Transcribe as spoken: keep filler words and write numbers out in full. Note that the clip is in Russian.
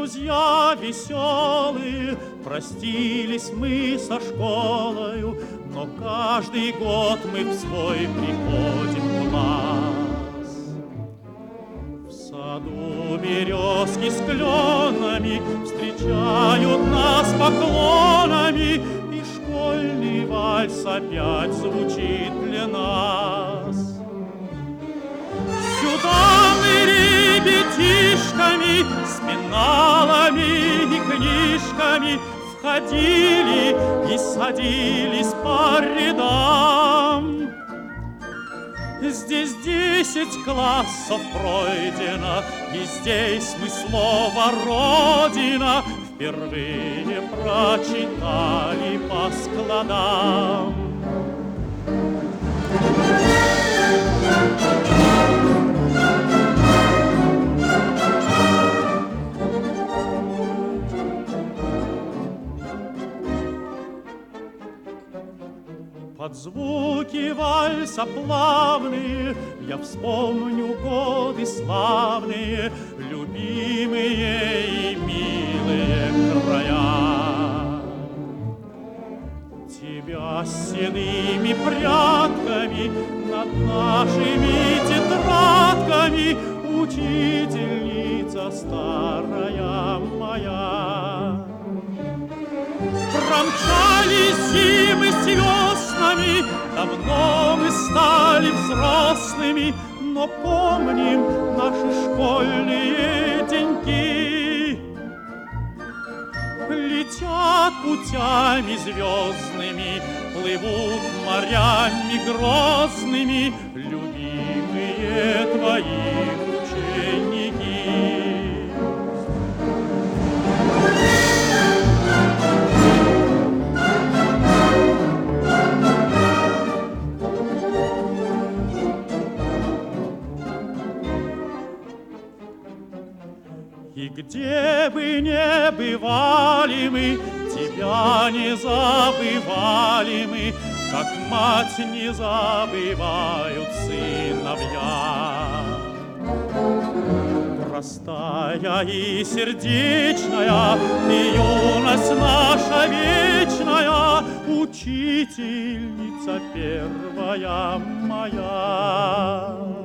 друзья веселые, простились мы со школою, но каждый год мы в свой приходим класс. В саду березки с кленами встречают нас поклонами, и школьный вальс опять звучит для нас. Сюда мы ребятишками с пеналами и книжками входили и садились по рядам. Здесь десять классов пройдено, и здесь мы слово «Родина» впервые прочитали по складам. Под звуки вальса плавные я вспомню годы славные, любимые и милые края. Тебя с седыми прядками над нашими тетрадками, учительница старая моя. Промчались зимы с веснами, давно мы стали взрослыми, но помним наши школьные деньки. Летят путями звездными, плывут морями грозными любимые твои ученики. И где бы ни бывали мы, тебя не забывали мы, как мать не забывают сыновья. Простая и сердечная, и юность наша вечная, учительница первая моя.